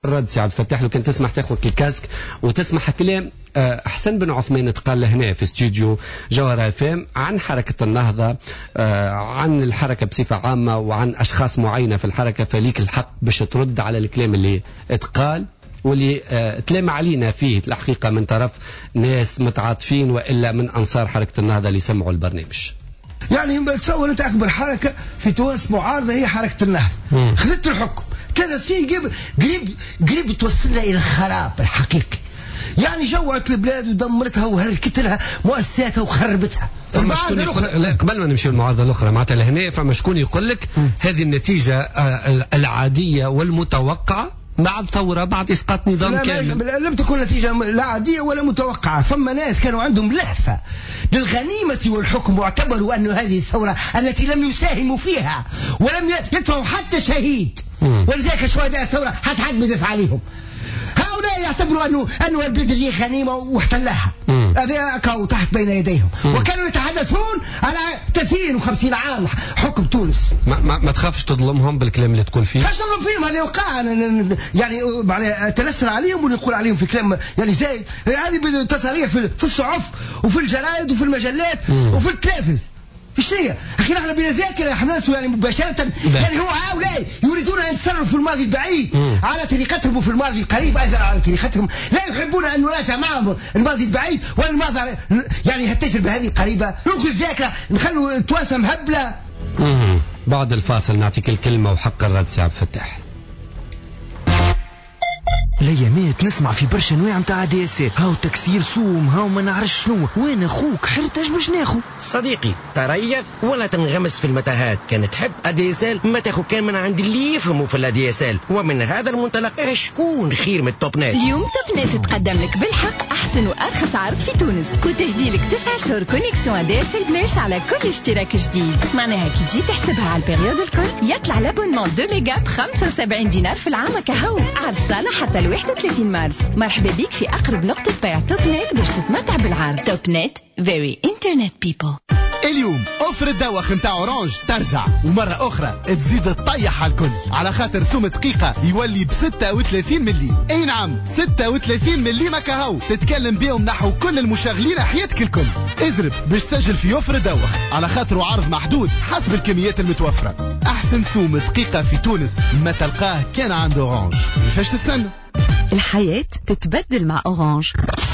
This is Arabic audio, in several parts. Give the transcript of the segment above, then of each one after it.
الرد سي عبد الفتاح، لو كان تسمح تاخذ الكاسك وتسمح كلام حسن بن عثمان تقال هنا في استوديو جوهر FM عن حركة النهضة، عن الحركة بصفة عامة وعن أشخاص معينة في الحركة، فليك الحق باش ترد على الكلام اللي اتقال واللي تلام علينا فيه الحقيقة من طرف ناس متعاطفين وإلا من أنصار حركة النهضة اللي سمعوا البرنامج. يعني تصور أنت أكبر حركة في تونس معارضة هي حركة النهضة، خذت الحكم 3 سنين قريب توصلنا إلى الخراب الحقيقي. يعني جوعت البلاد ودمرتها وهركت لها مؤسساتها وخربتها. فما شكون قبل ما نمشي المعارضة الأخرى معناتها لهنا، فما شكون يقول لك هذه النتيجة العادية والمتوقعة بعد ثورة، بعد إسقاط نظام كامل. لم تكن نتيجة لا عادية ولا متوقعة. فما ناس كانوا عندهم لهفة للغنيمة والحكم، واعتبروا أن هذه الثورة التي لم يساهموا فيها ولم يدفعوا حتى شهيد، ولذلك شهداء الثورة حتى حد بدفع عليهم، هؤلاء يعتبروا أنه البلد اللي غنيمة واحتلها. هذا كانوا تحت بين يديهم، وكانوا يتحدثون على 30 و50 عام حكم تونس. ما تخافش تظلمهم بالكلام اللي تقول فيه؟ خاش نظلم فيهم، هذا وقع يعني تنسر عليهم ونقول عليهم في كلام يعني زايد. هذه بالتصاريح في الصحف وفي الجرائد وفي المجلات وفي التلفز. ايش هي؟ اخي نحن بلا ذاكره احنا يعني مباشره، يعني هو هؤلاء يريدون ان يتصرفوا في الماضي البعيد على طريقتهم وفي الماضي القريب ايضا على طريقتهم، لا يحبون ان نراجع معهم الماضي البعيد ولا الماضي يعني هتجر بهذه القريبه، نلغي الذاكره نخلوا التوانسه مهبله. بعد الفاصل نعطيك الكلمه وحق الرد سي عبد الفتاح. ليامات نسمع في برشا انواع نتاع دياسات، هاو تكسير سوم، هاو ما نعرفش شنو، وين اخوك حرتاش باش ناخو صديقي؟ تريث ولا تنغمس في المتاهات، كان تحب اديسال ما تاخو كان من عند اللي يفهموا في الاديسال. ومن هذا المنطلق شكون خير من التوب نت؟ اليوم توب نت تقدم لك بالحق احسن وارخص عرض في تونس، وتهدي لك 9 شهور كونيكسيون اديسال بلاش على كل اشتراك جديد. معناها كي تجي تحسبها على البريود الكل يطلع لابونمون 2 ميجا ب 75 دينار في العام كهو. عرض صالح حتى 31 مارس. مرحبا بك في أقرب نقطة بيع توب نت باش تتمتع بالعرض. توب نت very internet people. اليوم اوفر الدواخ نتاع اورانج ترجع ومرة اخرى تزيد تطيح على الكل، على خاطر سوم دقيقة يولي ب 36 ملي. اي نعم 36 ملي مكاهو تتكلم بيهم نحو كل المشغلين حياتك الكل. اضرب باش تسجل في اوفر الدواخ على خاطر عرض محدود حسب الكميات المتوفرة. احسن سوم دقيقة في تونس ما تلقاه كان عند اورانج. كيفاش تستنى؟ الحياة تتبدل مع أورانج.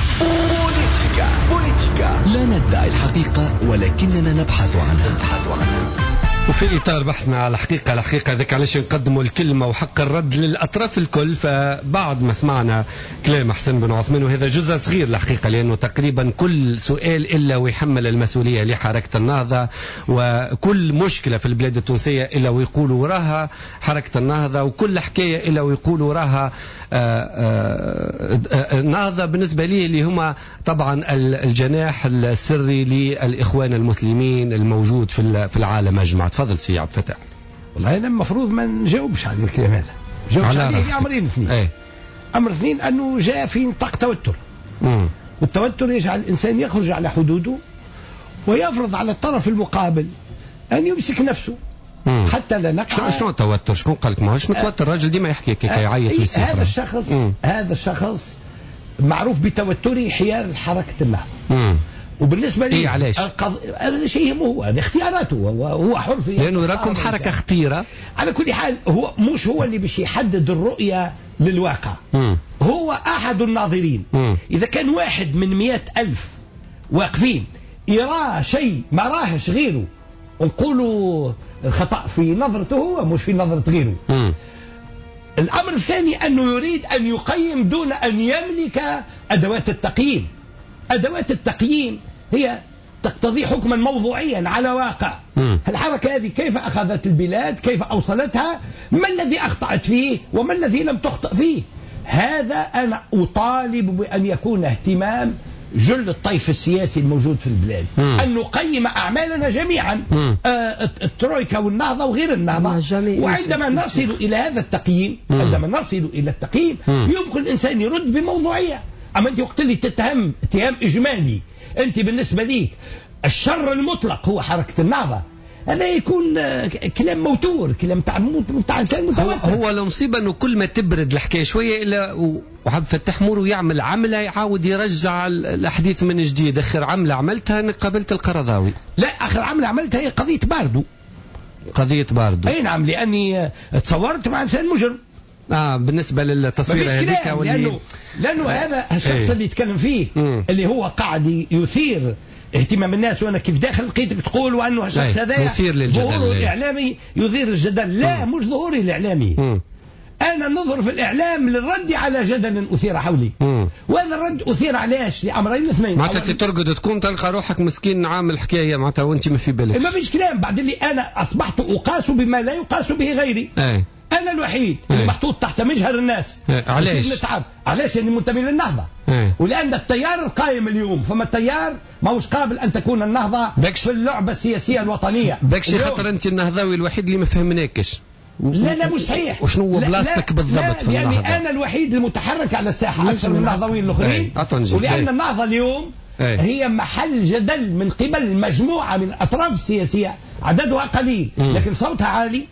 بوليتيكا لا ندعي الحقيقة ولكننا نبحث عنها. وفي إطار بحثنا على الحقيقة ذاك علاش نقدموا الكلمة وحق الرد للأطراف الكل. فبعد ما سمعنا كلام حسن بن عثمان، وهذا جزء صغير الحقيقة لأنه تقريبا كل سؤال إلا ويحمل المسؤولية لحركة النهضة، وكل مشكلة في البلاد التونسية إلا ويقولوا وراها حركة النهضة، وكل حكاية إلا ويقولوا وراها النهضة. بالنسبة لي اللي هما طبعا الجناح السري للإخوان المسلمين الموجود في العالم أجمع. تفضل سي عبد الفتاح. والله أنا المفروض ما نجاوبش على الكلام هذا، نجاوبش عليه أمرين اثنين. ايه؟ أمر اثنين أنه جاء في نطاق توتر، والتوتر يجعل الإنسان يخرج على حدوده ويفرض على الطرف المقابل أن يمسك نفسه حتى لا نقع. شنو التوتر؟ شكون قال لك ماهوش متوتر؟ الراجل ديما يحكي كي يعيط في هذا الشخص معروف بتوتره حيال حركة النهضة. وبالنسبة لي علاش؟ هذا شيء يهمه هو، هذه اختياراته وهو حر في، لأنه راكم حركة خطيرة. على كل حال هو مش هو اللي باش يحدد الرؤية للواقع. هو أحد الناظرين. إذا كان واحد من 100,000 واقفين يراه شيء ما راهش غيره، ونقولوا الخطأ في نظرته هو مش في نظرة غيره. الأمر الثاني أنه يريد أن يقيم دون أن يملك أدوات التقييم. أدوات التقييم هي تقتضي حكما موضوعيا على واقع الحركة هذه، كيف أخذت البلاد، كيف أوصلتها، ما الذي أخطأت فيه وما الذي لم تخطئ فيه. هذا أنا أطالب بأن يكون اهتمام جل الطيف السياسي الموجود في البلاد، أن نقيم أعمالنا جميعا، الترويكا والنهضة وغير النهضة. وعندما نصل إلى هذا التقييم، يمكن الإنسان يرد بموضوعية. أما أنت وقت اللي تتهم اتهام إجمالي، أنت بالنسبة ليك الشر المطلق هو حركة النهضة، هذا يكون كلام موتور، كلام تاع انسان متوتر. هو المصيبه انه كل ما تبرد الحكايه شويه الا وعبد الفتاح مورو يعمل عمله يعاود يرجع الاحاديث من جديد. اخر عمله عملتها انا قابلت القرضاوي. لا، اخر عمله عملتها هي قضيه باردو. قضيه باردو، اي نعم، لاني تصورت مع انسان مجرم. بالنسبه للتصوير هذيك لانه هذا الشخص اللي يتكلم فيه اللي هو قاعد يثير اهتمام الناس، وانا كيف داخل لقيتك تقول وانه الشخص هذا ظهوره الاعلامي يثير الجدل. لا، مش ظهوري الاعلامي. انا نظهر في الاعلام للرد على جدل اثير حولي. وهذا الرد اثير علاش؟ لامرين اثنين. معناتها ترقد تقوم تلقى روحك مسكين عامل حكايه معناتها وانت ما في بالك. ما فيش كلام. بعد اللي انا اصبحت اقاس بما لا يقاس به غيري. انا الوحيد اللي محطوط تحت مجهر الناس. علاش؟ علاش؟ يعني منتمي للنهضه. ولان التيار القائم اليوم، فما التيار ماهوش قابل ان تكون النهضه في اللعبه السياسيه الوطنيه. بكشي خاطر انت النهضاوي الوحيد اللي ما فهمناكش. لا مش صحيح. وشنو بلاصتك بالضبط في النهضه؟ يعني انا الوحيد المتحرك على الساحه اكثر من النهضويين الاخرين. ولان النهضه اليوم هي محل جدل من قبل مجموعه من الاطراف السياسيه عددها قليل لكن صوتها عالي.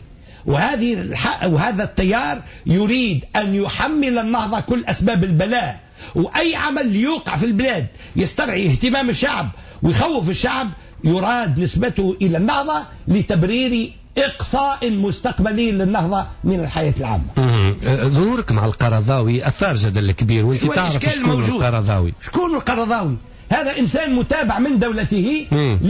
وهذا التيار يريد أن يحمل النهضة كل أسباب البلاء، وأي عمل يوقع في البلاد يسترعي اهتمام الشعب ويخوف الشعب يراد نسبته إلى النهضة لتبرير إقصاء مستقبلي للنهضة من الحياة العامة. ظهورك مع القرضاوي أثار جدل كبير، وانت تعرف شكون القرضاوي. شكون القرضاوي؟ هذا إنسان متابع من دولته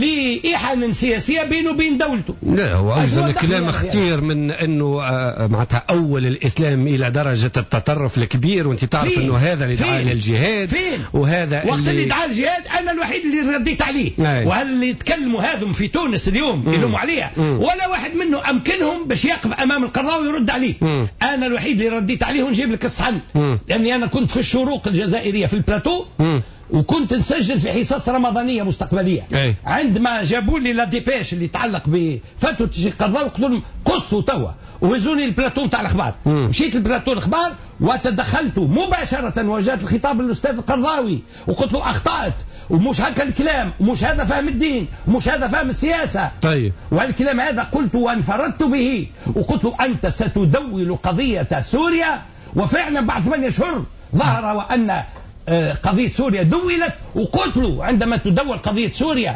لإحن سياسية بينه وبين دولته. لا، هو أيضا الكلام اختير من أنه معناتها أول الإسلام إلى درجة التطرف الكبير، وأنت تعرف أنه هذا اللي دعا الجهاد. وهذا وقت اللي دعا الجهاد أنا الوحيد اللي رديت عليه. وهل اللي يتكلموا هذم في تونس اليوم يلوموا عليها ولا واحد منه أمكنهم باش يقف أمام القرضاوي ويرد عليه. أنا الوحيد اللي رديت عليه ونجيب لك الصحن، لأني أنا كنت في الشروق الجزائرية في البلاتو وكنت نسجل في حصص رمضانيه مستقبليه. عندما جابوا لي لا ديبيش اللي يتعلق بفتوى الشيخ القرضاوي قلت لهم قصوا توا وهزوني البلاتون تاع الاخبار. مشيت البلاتون الاخبار وتدخلت مباشره، وجهت الخطاب للاستاذ القرضاوي وقلت له اخطات ومش هكا الكلام ومش هذا فهم الدين ومش هذا فهم السياسه. طيب، والكلام هذا قلت وانفردت به وقلت له انت ستدول قضيه سوريا. وفعلا بعد 8 أشهر ظهر وان قضية سوريا دولت. وقلت له عندما تدول قضية سوريا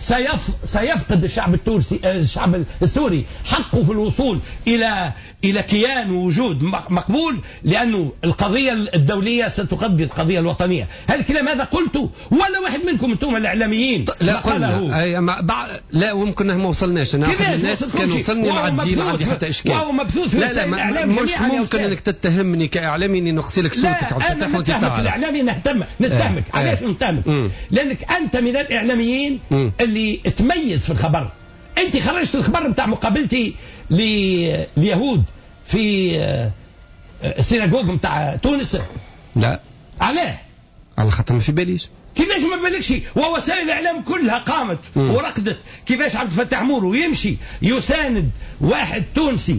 سيفقد الشعب التونسي الشعب السوري حقه في الوصول إلى كيان ووجود مقبول، لأنه القضية الدولية ستقضي القضية الوطنية. هذا الكلام هذا قلته ولا واحد منكم انتم الإعلاميين لا قلنا. لا وممكن ما وصلناش. انا احد الناس كانوا وصلني معديين، ما عندي حتى اشكال. وهو مبثوث في الإعلام مش ممكن انك تتهمني كاعلامي اني نقصي لك صوتك. لا، انا نتهمك الإعلامي نتهمك. علاش نتهمك؟ لأنك أنت من الإعلاميين اللي تميز في الخبر. أنت خرجت الخبر بتاع مقابلتي ليهود في السيناغوج بتاع تونس. لا، علاه؟ على خاطر ما في باليش. كيفاش ما بالكش؟ ووسائل الاعلام كلها قامت ورقدت. كيفاش عبد الفتاح مورو يمشي يساند واحد تونسي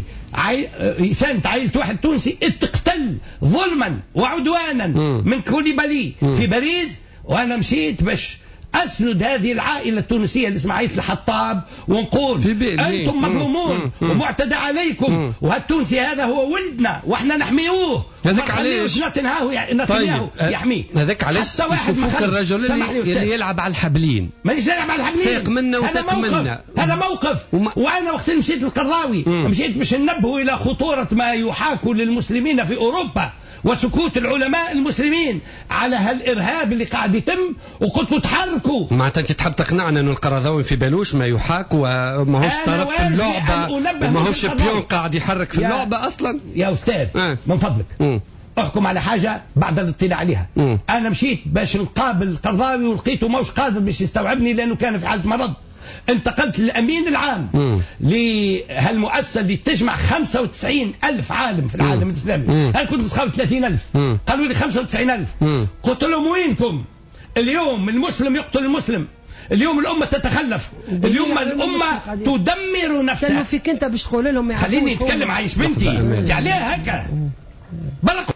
يساند عائله واحد تونسي تقتل ظلما وعدوانا من كوليبالي في باريس، وانا مشيت باش أسند هذه العائلة التونسية اللي اسمها عائلة الحطاب ونقول أنتم مظلومون ومعتدى عليكم، وهذا التونسي هذا هو ولدنا وإحنا نحميوه. هذاك علاش نتنياهو يحميه. هذاك علاش يشوفوك الرجل اللي يلعب على الحبلين. مانيش يلعب على الحبلين، ساق منا وساق منا. هذا موقف. وأنا وقت مشيت للقرضاوي مشيت باش ننبهوا إلى خطورة ما يحاك للمسلمين في أوروبا وسكوت العلماء المسلمين على هالإرهاب اللي قاعد يتم، وقلت له تحركوا. معناتها انت تحب تقنعنا انه القرضاوي في بالوش ما يحاك وماهوش طرف في اللعبه وماهوش بيون قاعد يحرك في اللعبه اصلا. يا استاذ من فضلك احكم على حاجه بعد الاطلاع عليها. انا مشيت باش نقابل القرضاوي ولقيته ماهوش قادر باش يستوعبني لانه كان في حاله مرض. انتقلت للأمين العام لهالمؤسسة اللي تجمع 95,000 عالم في العالم الإسلامي. أنا كنت نسخاو 30,000. قالوا لي 95,000. قلت لهم وينكم؟ اليوم المسلم يقتل المسلم، اليوم الأمة تتخلف، اليوم الأمة تدمر نفسها. فيك أنت باش تقول لهم خليني أتكلم عايش بنتي عليها هكا.